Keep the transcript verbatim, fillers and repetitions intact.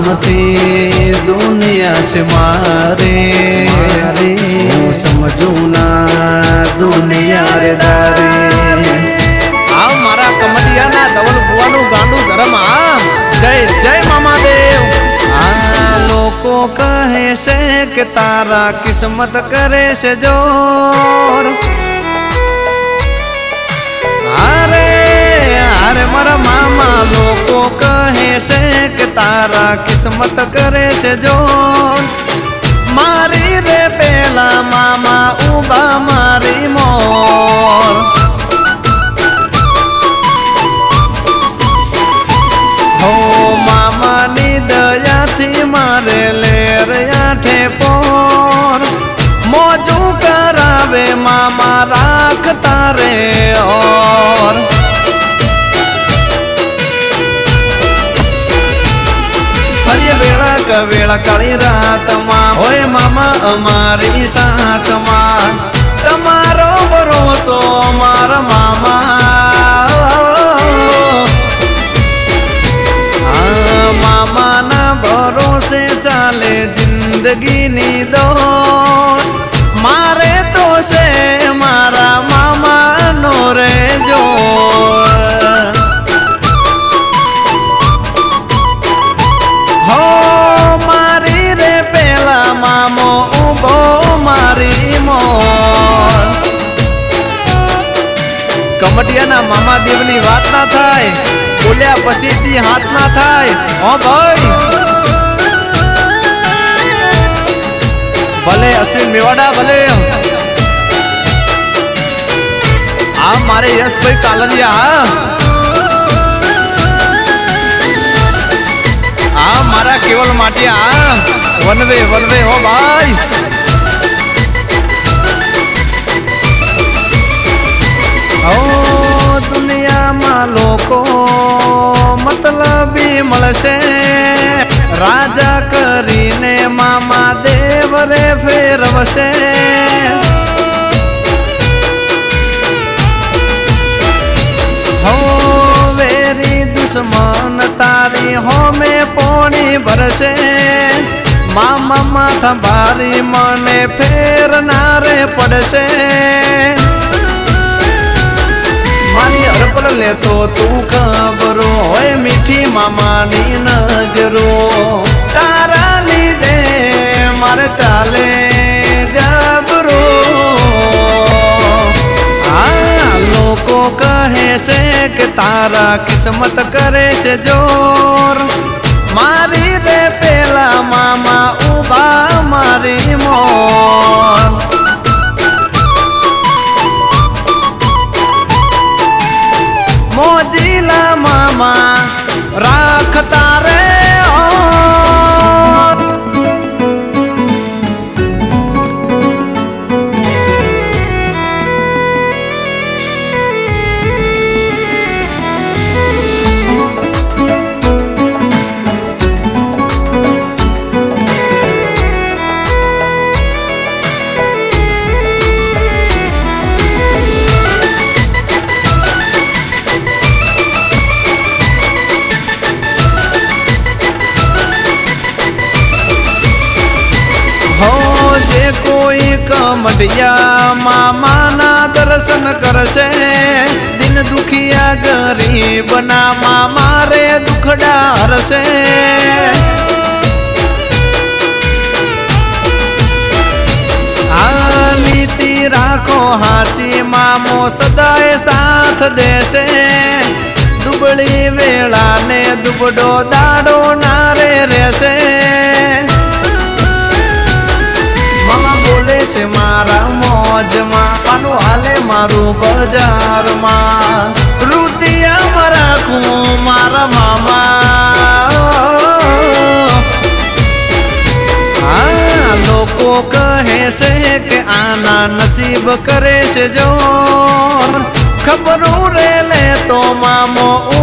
નામથી દુનિયા છે મારે, હું સમજું ના દુનિયા રે દારે. આ મારા કમડિયાના ધવલ બુવાનું ગાંડું ધરમ. આ જય જય મામાદેવ. આ લોકો કહે છે કે તારા કિસ્મત કરે છે જોર. અરે અરે મારા મામા લોકો કહે છે કે તારા કિસ્મત કરે છે જોર. મારી રે પેલા મામા ઉભા મારી મોર. હો મામાની દયાથી મારે લેર આઠે પોર. મોજું કરાવે મામા રાખતા રે ઓર. હરિય વેળા કવેળા કાળી રાતમાં હોય મામા અમારી સાથમાં. તમારો ભરોસો મારા મામા, મામાના ભરોસે ચાલે જિંદગીની દોર. મારે તો છે મારા મામાનો રે જોર. હો મારી રે પેલા મામો ઉભો મારી મોર. કમડિયાના મામાદેવની વાત ના થાય, બોલ્યા પછીથી હાથ ના થાય. હો ભાઈ ભલે અશ્વિન મેવાડા ભલે. આ મારે યશભાઈ કાલરિયા. આ મારા કેવલ માટિયા. વનવે વનવે હો ભાઈ. ઓ દુનિયામાં લોકો મતલબી મળશે, રાજા કરીને મામા દેવ રે ફેરવશે. હો વેરી દુશ્મન તારી હોમે પોણી ભરશે. મામા માથા ભારી મને ફેરનારે પડશે. મારી અર્પણ લેતો તું ખબરો હોય મીઠી મામાની નજરો. તારા લીધે મારે ચાલે જબરો. આ લોકો કહે છે કે તારા કિસ્મત કરે છે જોર. મારી રે પેલા મામા ઉભા મારી મોર. મોજીલા મામા રાખતા રે ઓર. કોઈ કમડિયા મામાના દર્શન કરશે. દિન દુખિયા ગરીબના મામા રે દુખડા હરશે. આ નીતિ રાખો હાચી મામો સદાય સાથ દેશે. દુબળી વેળાને દુબડો દાડો નારે રહેશે. બોલે છે મારા મોજમાં પાનું હાલે મારું બજારમાં. રૂતિયામાં રાખું મારા મામા. આ લોકો કહે છે કે આના નસીબ કરે છે જોર. ખબરું રે લે તો મામો